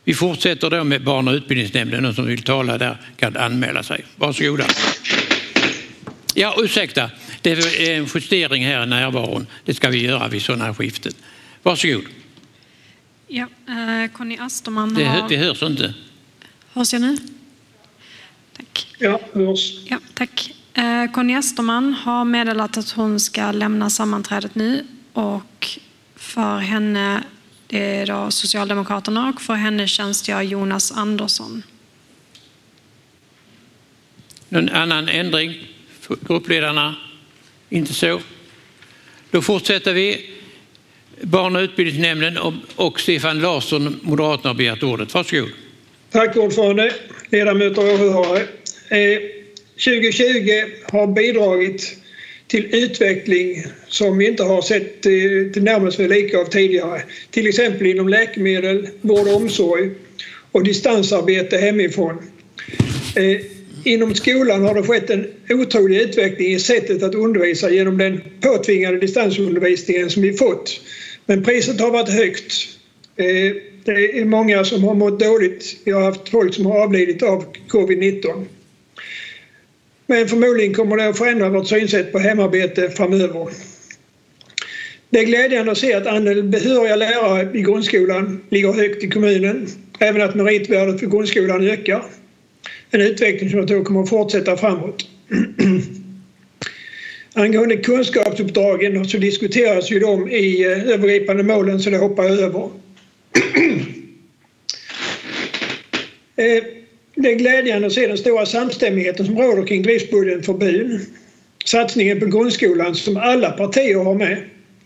Vi fortsätter då med barn- och utbildningsnämnden. Någon som vill tala där kan anmäla sig. Varsågoda. Ja, ursäkta. Det är en justering här i närvaron. Det ska vi göra vid sådana här skiften. Varsågod. Ja, Conny Asterman Det hörs inte. Hörs jag nu? Tack. Ja, hörs. Ja, tack. Conny Asterman har meddelat att hon ska lämna sammanträdet nu, och för henne, det är då Socialdemokraterna, och för henne tjänstgör Jonas Andersson. Någon annan ändring? Gruppledarna? Inte så. Då fortsätter vi. Barn- och utbildningsnämnden och Stefan Larsson, Moderaterna, har begärt ordet. Varsågod. Tack ordförande, ledamöter och åhörare. 2020 har bidragit till utveckling som vi inte har sett till närmast för lika av tidigare. Till exempel inom läkemedel, vård och omsorg och distansarbete hemifrån. Inom skolan har det skett en otrolig utveckling i sättet att undervisa genom den påtvingade distansundervisningen som vi fått. Men priset har varit högt. Det är många som har mått dåligt. Vi har haft folk som har avlidit av covid-19. Men förmodligen kommer det att förändra vårt synsätt på hemarbete framöver. Det är glädjande att se att andelen behöriga lärare i grundskolan ligger högt i kommunen. Även att meritvärdet för grundskolan ökar. En utveckling som jag tror kommer att fortsätta framåt. Angående kunskapsuppdragen så diskuteras ju de i övergripande målen, så det hoppar jag över. Det är glädjande att se den stora samstämmigheten som råder kring driftsbudgeten för byn. Satsningen på grundskolan som alla partier har med.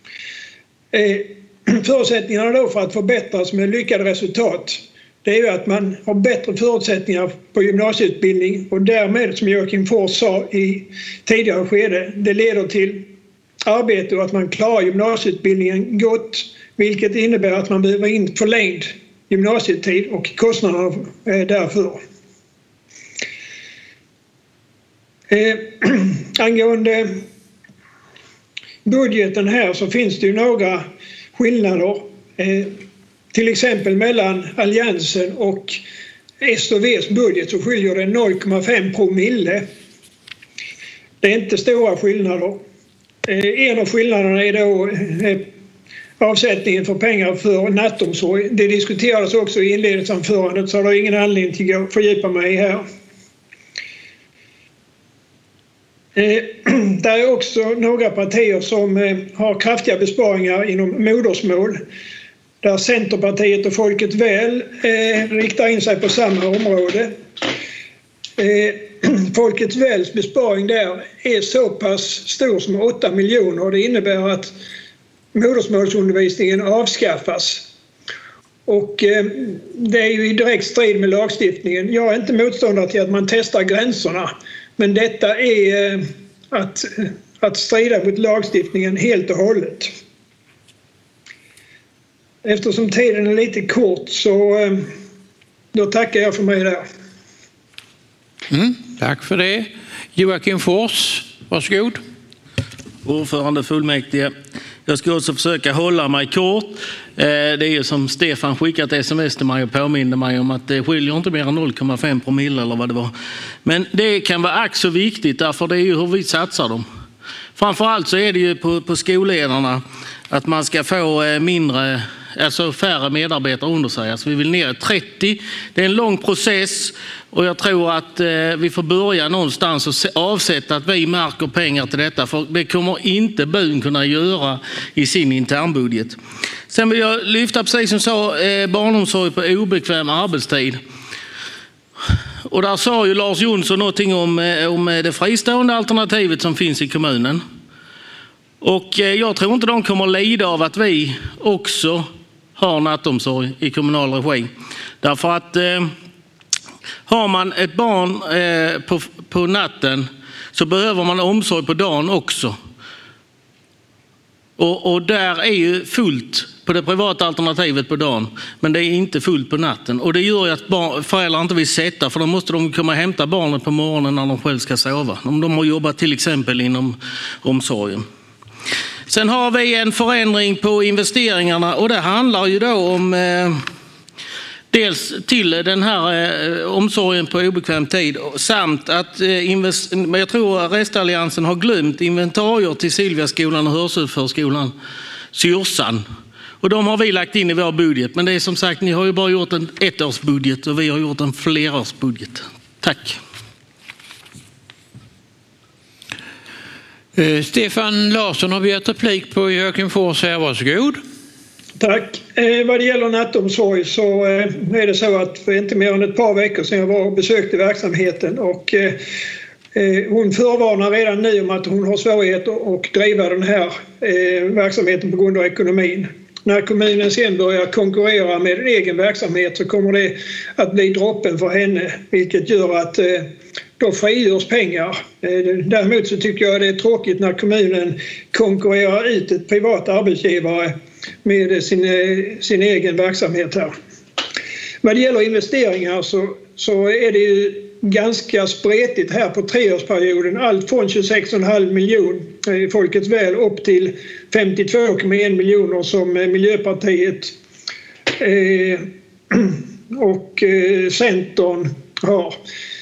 Förutsättningarna då för att förbättras med lyckade resultat, det är ju att man har bättre förutsättningar på gymnasieutbildning, och därmed, som Joakim Fors sa i tidigare skede, det leder till arbete och att man klarar gymnasieutbildningen gott, vilket innebär att man behöver in förlängd gymnasietid och kostnaderna därför. Angående budgeten här så finns det ju några skillnader. Till exempel mellan Alliansen och S och V:s budget så skiljer det 0,5 promille. Det är inte stora skillnader. En av skillnaderna är då avsättningen för pengar för nattomsorg. Det diskuterades också i inledningsanförandet, så har jag ingen anledning till att fördjupa mig här. Det är också några partier som har kraftiga besparingar inom modersmål, där Centerpartiet och Folket Väl riktar in sig på samma område. Folkets Väls besparing där är så pass stor som 8 miljoner, och det innebär att modersmålsundervisningen avskaffas. Och det är ju i direkt strid med lagstiftningen. Jag är inte motståndare till att man testar gränserna, men detta är att strida mot lagstiftningen helt och hållet. Eftersom tiden är lite kort så då tackar jag för mig där. Tack för det. Joakim Fors, varsågod. Ordförande fullmäktige. Jag ska också försöka hålla mig kort. Det är ju som Stefan skickat sms till mig och påminner mig om att det skiljer inte mer än 0,5 promille eller vad det var. Men det kan vara ack så viktigt, därför det är ju hur vi satsar dem. Framförallt så är det ju på skolledarna att man ska få färre medarbetare under sig. Alltså vi vill ner 30. Det är en lång process, och jag tror att vi får börja någonstans och avsätta att vi märker pengar till detta, för det kommer inte byn kunna göra i sin internbudget. Sen vill jag lyfta, precis som sa, barnomsorg på obekväm arbetstid. Och där sa ju Lars Jonsson någonting om det fristående alternativet som finns i kommunen. Och jag tror inte de kommer lida av att vi också har nattomsorg i kommunal regi. Därför att har man ett barn på natten så behöver man omsorg på dagen också. Och där är ju fullt på det privata alternativet på dagen, men det är inte fullt på natten. Och det gör ju att föräldrar inte vill sätta, för då måste de komma och hämta barnet på morgonen när de själv ska sova. Om de har jobbat till exempel inom omsorgen. Sen har vi en förändring på investeringarna, och det handlar ju då om Dels till den här omsorgen på obekväm tid samt att jag tror att restalliansen har glömt inventarier till Silviaskolan och Hörselförskolan Syrsan. Och de har vi lagt in i vår budget. Men det är som sagt, ni har ju bara gjort en ettårsbudget och vi har gjort en flerårsbudget. Tack. Stefan Larsson har begärt replik på Joakim Fors här. Varsågod. Tack. Vad det gäller nattomsorg så är det så att för inte mer än ett par veckor sedan jag var och besökte verksamheten och hon förvarnar redan nu om att hon har svårigheter att driva den här verksamheten på grund av ekonomin. När kommunen sen börjar konkurrera med egen verksamhet så kommer det att bli droppen för henne, vilket gör att då frigörs pengar. Däremot så tycker jag det är tråkigt när kommunen konkurrerar ut ett privat arbetsgivare med sin egen verksamhet här. Vad det gäller investeringar så är det ju ganska spretigt här på 3-årsperioden. Allt från 26,5 miljoner i Folkets väl upp till 52,1 miljoner som Miljöpartiet och Centern har.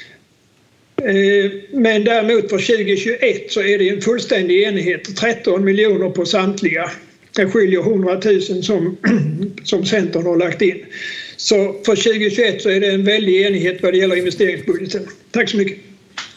Men däremot för 2021 så är det en fullständig enighet. 13 miljoner på samtliga. Det skiljer 100 000 som Centern har lagt in. Så för 2021 så är det en väldig enighet vad det gäller investeringsbudgeten. Tack så mycket.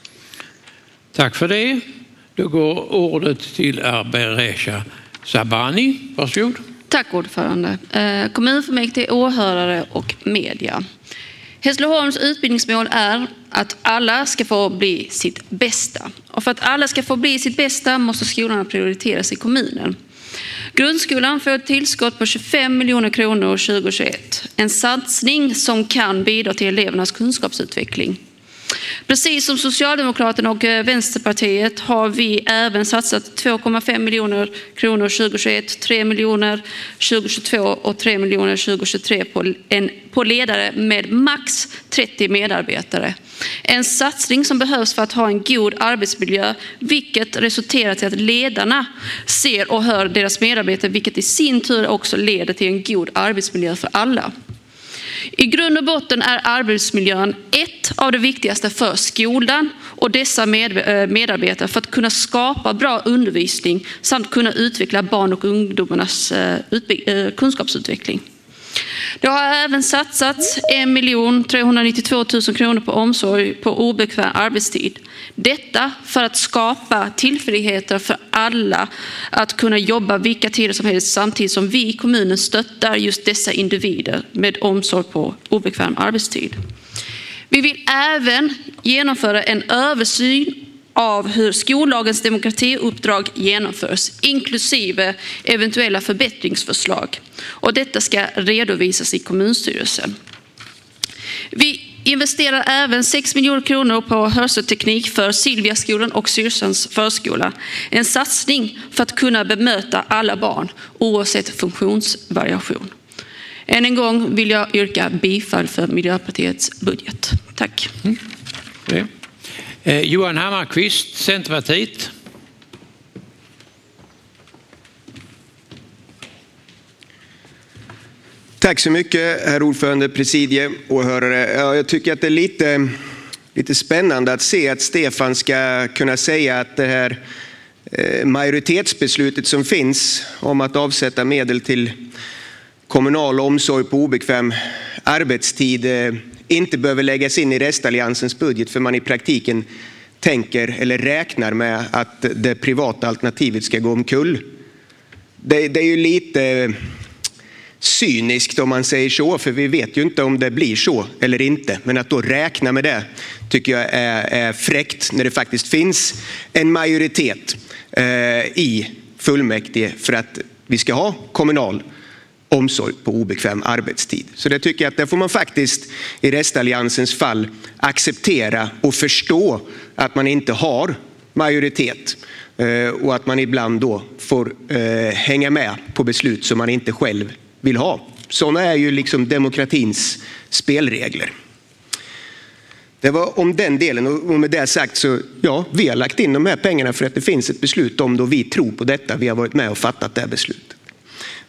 Tack för det. Då går ordet till Beresha Sabani. Varsågod. Tack ordförande. Kommunfullmäktige, åhörare och media. Hässleholms utbildningsmål är att alla ska få bli sitt bästa. Och för att alla ska få bli sitt bästa måste skolorna prioriteras i kommunen. Grundskolan får ett tillskott på 25 miljoner kronor 2021. En satsning som kan bidra till elevernas kunskapsutveckling. Precis som Socialdemokraterna och Vänsterpartiet har vi även satsat 2,5 miljoner kronor 2021, 3 miljoner 2022 och 3 miljoner 2023 på ledare med max 30 medarbetare. En satsning som behövs för att ha en god arbetsmiljö, vilket resulterar till att ledarna ser och hör deras medarbetare, vilket i sin tur också leder till en god arbetsmiljö för alla. I grund och botten är arbetsmiljön ett av de viktigaste för skolan och dessa medarbetare för att kunna skapa bra undervisning samt kunna utveckla barn och ungdomarnas kunskapsutveckling. Det har även satsats 1 392 000 kronor på omsorg på obekväm arbetstid. Detta för att skapa tillfälligheter för alla att kunna jobba vilka tider som helst samtidigt som vi i kommunen stöttar just dessa individer med omsorg på obekväm arbetstid. Vi vill även genomföra en översyn av hur skollagens demokratiuppdrag genomförs, inklusive eventuella förbättringsförslag. Och detta ska redovisas i kommunstyrelsen. Vi investerar även 6 miljoner kronor på hörselteknik för Silviaskolan och Syrsans förskola. En satsning för att kunna bemöta alla barn oavsett funktionsvariation. Än en gång vill jag yrka bifall för Miljöpartiets budget. Tack. Johan Hammarkvist, Centerpartiet. Tack så mycket, herr ordförande, presidie, åhörare. Jag tycker att det är lite spännande att se att Stefan ska kunna säga att det här majoritetsbeslutet som finns om att avsätta medel till kommunal omsorg på obekväm arbetstid inte behöver läggas in i restalliansens budget för man i praktiken tänker eller räknar med att det privata alternativet ska gå omkull. Det är ju lite cyniskt om man säger så, för vi vet ju inte om det blir så eller inte. Men att då räkna med det tycker jag är fräckt när det faktiskt finns en majoritet i fullmäktige för att vi ska ha kommunal omsorg på obekväm arbetstid. Så det tycker jag att det får man faktiskt i restalliansens fall acceptera och förstå att man inte har majoritet och att man ibland då får hänga med på beslut som man inte själv vill ha. Sådana är ju liksom demokratins spelregler. Det var om den delen, och med det sagt så ja, vi har lagt in de här pengarna för att det finns ett beslut om då vi tror på detta. Vi har varit med och fattat det här beslutet.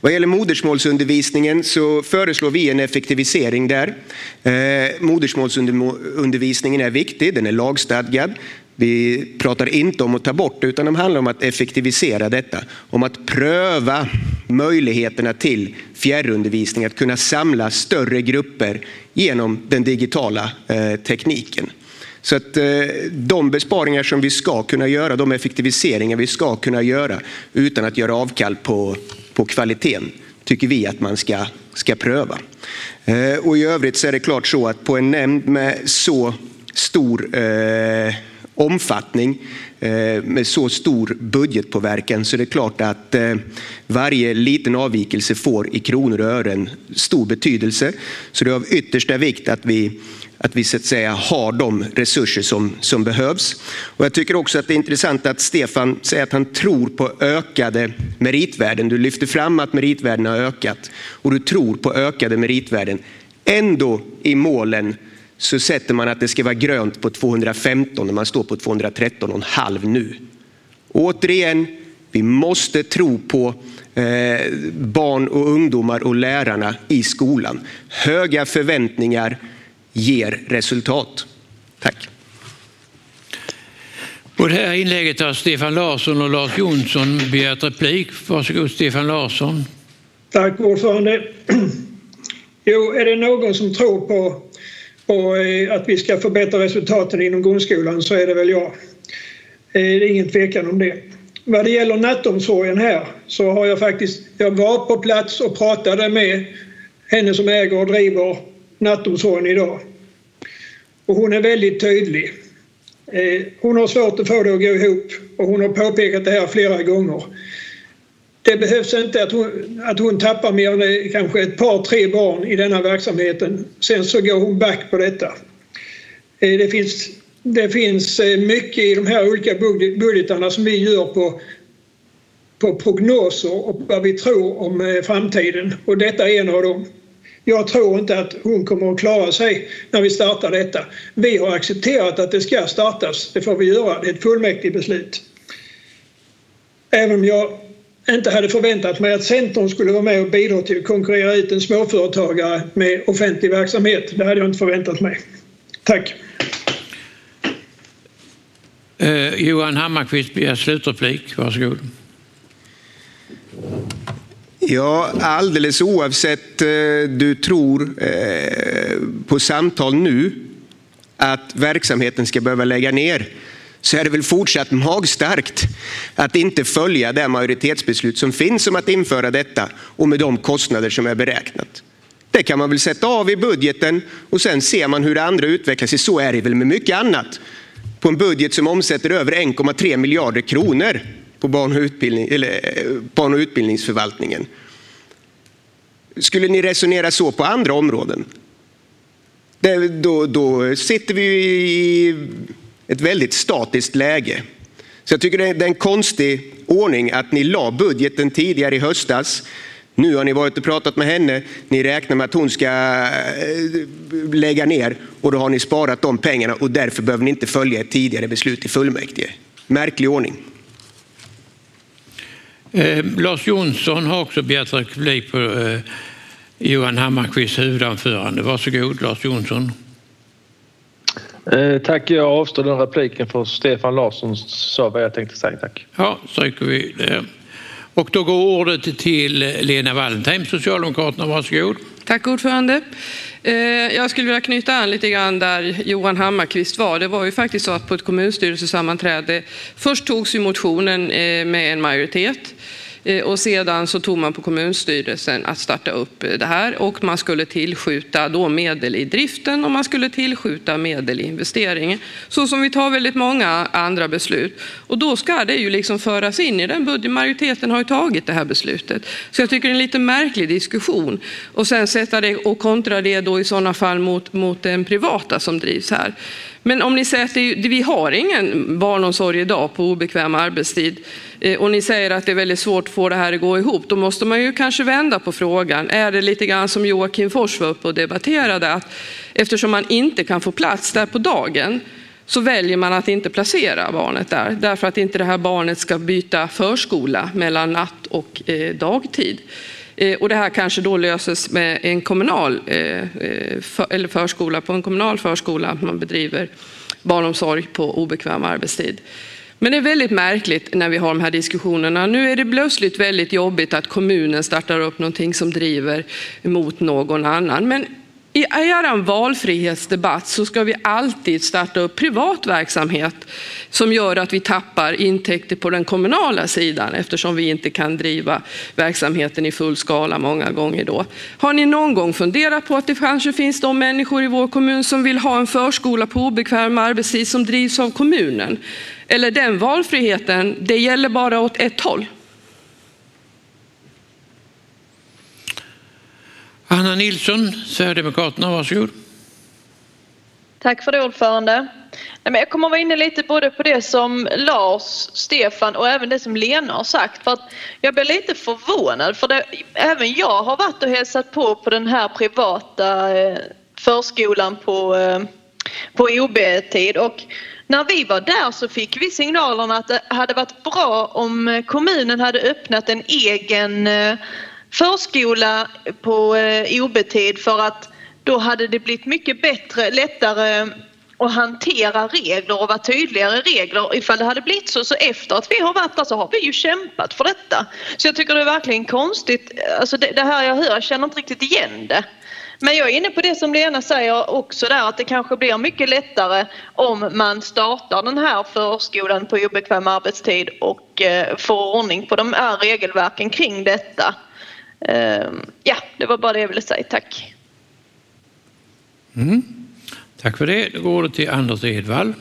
Vad gäller modersmålsundervisningen så föreslår vi en effektivisering där. Modersmålsundervisningen är viktig, den är lagstadgad. Vi pratar inte om att ta bort det, utan det handlar om att effektivisera detta. Om att pröva möjligheterna till fjärrundervisning, att kunna samla större grupper genom den digitala tekniken. Så att de besparingar som vi ska kunna göra, de effektiviseringar vi ska kunna göra utan att göra avkall på kvaliteten, tycker vi att man ska pröva. Och i övrigt så är det klart så att på en nämnd med så stor omfattning, med så stor budgetpåverkan, så är det klart att varje liten avvikelse får i kronor och ören stor betydelse. Så det är av yttersta vikt att vi så att säga har de resurser som behövs. Och jag tycker också att det är intressant att Stefan säger att han tror på ökade meritvärden. Du lyfter fram att meritvärden har ökat och du tror på ökade meritvärden. Ändå i målen så sätter man att det ska vara grönt på 215 när man står på 213,5 nu. Återigen, vi måste tro på barn och ungdomar och lärarna i skolan. Höga förväntningar ger resultat. Tack. På det här inlägget har Stefan Larsson och Lars Jonsson begärt replik. Varsågod Stefan Larsson. Tack ordförande. Jo, är det någon som tror på att vi ska förbättra resultaten inom grundskolan så är det väl jag. Det är ingen tvekan om det. Vad det gäller nattomsorgen här så har jag var på plats och pratade med henne som äger och driver nattomsorgen idag. Och hon är väldigt tydlig. Hon har svårt att få det att gå ihop och hon har påpekat det här flera gånger. Det behövs inte att hon tappar mer än kanske ett par, 3 barn i denna verksamheten. Sen så går hon back på detta. Det finns mycket i de här olika budgetarna som vi gör på prognoser och vad vi tror om framtiden. Och detta är en av dem. Jag tror inte att hon kommer att klara sig när vi startar detta. Vi har accepterat att det ska startas. Det får vi göra. Det är ett fullmäktigt beslut. Även om jag inte hade förväntat mig att Centern skulle vara med och bidra till att konkurrera ut en småföretagare med offentlig verksamhet. Det hade jag inte förväntat mig. Tack. Johan Hammarkvist begär slutreplik. Varsågod. Ja, alldeles oavsett du tror på samtal nu att verksamheten ska behöva lägga ner, så är det väl fortsatt magstarkt att inte följa det majoritetsbeslut som finns om att införa detta och med de kostnader som är beräknat. Det kan man väl sätta av i budgeten och sen ser man hur det andra utvecklar sig. Så är det väl med mycket annat. På en budget som omsätter över 1,3 miljarder kronor på barn- och utbildningsförvaltningen. Skulle ni resonera så på andra områden? Då sitter vi i ett väldigt statiskt läge. Så jag tycker det är en konstig ordning att ni la budgeten tidigare i höstas. Nu har ni varit och pratat med henne. Ni räknar med att hon ska lägga ner och då har ni sparat de pengarna och därför behöver ni inte följa ett tidigare beslut i fullmäktige. Märklig ordning. Lars Jonsson har också begärt replik på Johan Hammarkvists huvudanförande. Varsågod Lars Jonsson. Tack, jag avstår den repliken för Stefan Larsson sa vad jag tänkte säga. Tack. Ja, stryker vi det. Och då går ordet till Lena Wallentheim, Socialdemokraterna. Varsågod. Tack ordförande. Jag skulle vilja knyta an lite grann där Johan Hammarkvist var. Det var ju faktiskt så att på ett kommunstyrelsesammanträde först togs ju motionen med en majoritet. Och sedan så tog man på kommunstyrelsen att starta upp det här och man skulle tillskjuta då medel i driften och man skulle tillskjuta medel i investeringen. Så som vi tar väldigt många andra beslut. Och då ska det ju liksom föras in i den budgetmajoriteten har ju tagit det här beslutet. Så jag tycker det är en lite märklig diskussion. Och sen sätta det och kontra det då i sådana fall mot den privata som drivs här. Men om ni säger att vi har ingen barnomsorg idag på obekväm arbetstid och ni säger att det är väldigt svårt att få det här att gå ihop, då måste man ju kanske vända på frågan. Är det lite grann som Joakim Fors var uppe och debatterade, att eftersom man inte kan få plats där på dagen så väljer man att inte placera barnet där. Därför att inte det här barnet ska byta förskola mellan natt och dagtid. Och det här kanske då löses med en kommunal eller förskola, på en kommunal förskola, att man bedriver barnomsorg på obekväm arbetstid. Men det är väldigt märkligt när vi har de här diskussionerna. Nu är det plötsligt väldigt jobbigt att kommunen startar upp någonting som driver emot någon annan. Men i er valfrihetsdebatt så ska vi alltid starta upp privat verksamhet som gör att vi tappar intäkter på den kommunala sidan, eftersom vi inte kan driva verksamheten i full skala många gånger då. Har ni någon gång funderat på att det kanske finns de människor i vår kommun som vill ha en förskola på obekväm arbetstid som drivs av kommunen? Eller den valfriheten, det gäller bara åt ett håll? Anna Nilsson, Sverigedemokraterna, varsågod. Tack för det, ordförande. Jag kommer att vara inne lite både på det som Lars, Stefan och även det som Lena har sagt. För att jag blir lite förvånad, för även jag har varit och hälsat på den här privata förskolan på OB-tid. Och när vi var där så fick vi signalerna att det hade varit bra om kommunen hade öppnat en egen förskola på OB-tid, för att då hade det blivit mycket bättre, lättare att hantera regler och vara tydligare regler. Ifall det hade blivit så efter att vi har varit där så har vi ju kämpat för detta. Så jag tycker det är verkligen konstigt. Alltså det här jag hör, jag känner inte riktigt igen det. Men jag är inne på det som Lena säger också där, att det kanske blir mycket lättare om man startar den här förskolan på obekväm arbetstid och får ordning på de här regelverken kring detta. Ja, det var bara det jag ville säga. Tack. Tack för det. Då går det till Anders Edvall.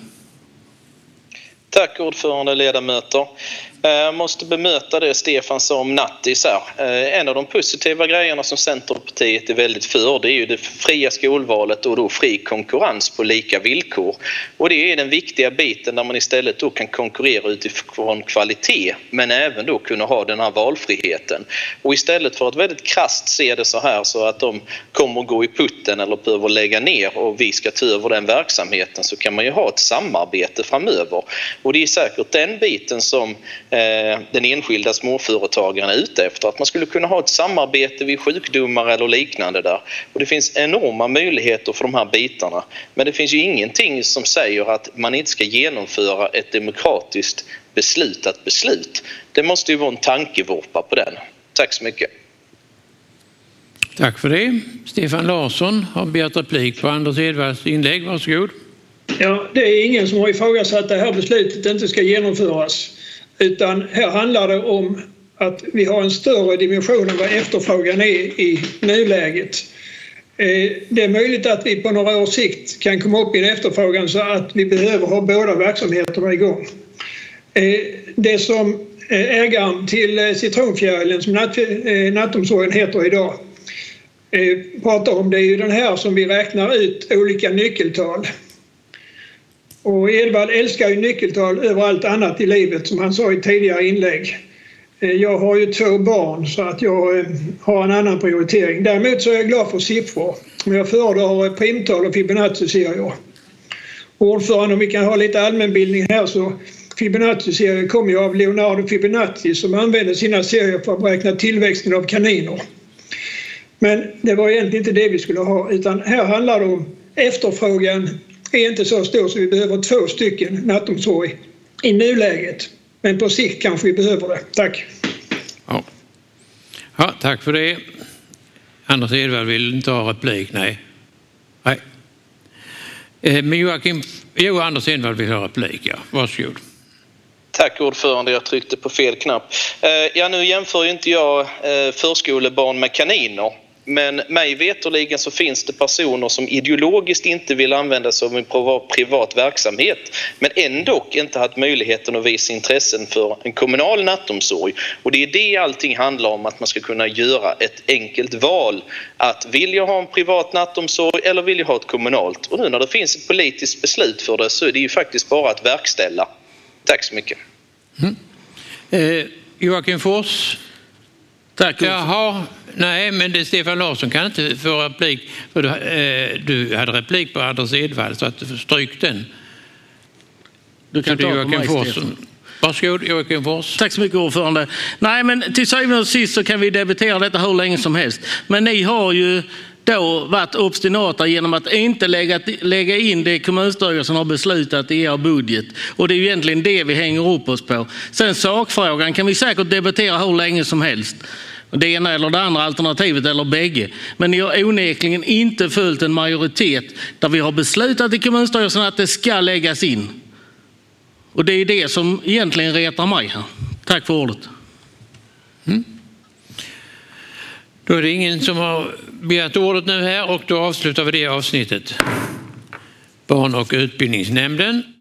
Tack ordförande, ledamöter. Jag måste bemöta det Stefan sa om nattis här. En av de positiva grejerna som Centerpartiet är väldigt för, det är ju det fria skolvalet och då fri konkurrens på lika villkor. Och det är den viktiga biten där man istället då kan konkurrera utifrån kvalitet, men även då kunna ha den här valfriheten. Och istället för att väldigt krasst se det så här så att de kommer att gå i putten eller behöver lägga ner och vi ska ta över den verksamheten, så kan man ju ha ett samarbete framöver. Och det är säkert den biten som den enskilda småföretagaren är ute efter, att man skulle kunna ha ett samarbete vid sjukdomar eller liknande där. Och det finns enorma möjligheter för de här bitarna, men det finns ju ingenting som säger att man inte ska genomföra ett demokratiskt beslutat beslut. Det måste ju vara en tankevurpa på den. Tack så mycket. Tack för det. Stefan Larsson har begärt replik på Anders Edvalls inlägg. Varsågod. Ja, det är ingen som har ifrågasatt att det här beslutet inte ska genomföras. Utan här handlar det om att vi har en större dimension än vad efterfrågan är i nuläget. Det är möjligt att vi på några års sikt kan komma upp i en efterfrågan så att vi behöver ha båda verksamheterna igång. Det som ägaren till Citronfjärilen, som nattomsorgen heter idag, pratar om, det är ju den här som vi räknar ut olika nyckeltal. Och Edvard älskar ju nyckeltal över allt annat i livet, som han sa i tidigare inlägg. Jag har ju 2 barn så att jag har en annan prioritering. Däremot så är jag glad för siffror. Men jag föredrar primtal och Fibonacci-serier. Ordförande, om vi kan ha lite allmänbildning här, så Fibonacci-serier kommer ju av Leonardo Fibonacci, som använder sina serier för att beräkna tillväxten av kaniner. Men det var egentligen inte det vi skulle ha, utan här handlar det om efterfrågan är inte så stor så vi behöver 2 stycken nattomsorg i nuläget. Men på sikt kanske vi behöver det. Tack. Ja, tack för det. Anders Edvall vill inte ha replik, nej. Men Anders Edvall vill ha replik, ja. Varsågod. Tack ordförande, jag tryckte på fel knapp. Nu jämför ju inte jag förskolebarn med kaniner. Men mig veterligen så finns det personer som ideologiskt inte vill använda sig av en privat verksamhet, men ändå inte haft möjligheten att visa intressen för en kommunal nattomsorg. Och det är det allting handlar om, att man ska kunna göra ett enkelt val. Att vill jag ha en privat nattomsorg eller vill jag ha ett kommunalt? Och nu när det finns ett politiskt beslut för det så är det ju faktiskt bara att verkställa. Tack så mycket. Joakim Fors. Tack. Jaha, nej, men det Stefan Larsson kan inte få replik, för du hade replik på Anders Edvall, så att du stryk den. Du kan ta på mig, Varsågod, Joakim Fors. Tack så mycket, ordförande. Nej, men till syvende och sist så kan vi debattera detta hur länge som helst. Men ni har ju då varit obstinata genom att inte lägga in det kommunstyrelsen har beslutat i er budget. Och det är ju egentligen det vi hänger upp oss på. Sen sakfrågan kan vi säkert debattera hur länge som helst. Det ena eller det andra alternativet eller bägge. Men ni har onekligen inte följt en majoritet där vi har beslutat i kommunstyrelsen att det ska läggas in. Och det är det som egentligen retar mig här. Tack för ordet. Då är det ingen som har begärt ordet nu här och då avslutar vi det avsnittet. Barn- och utbildningsnämnden.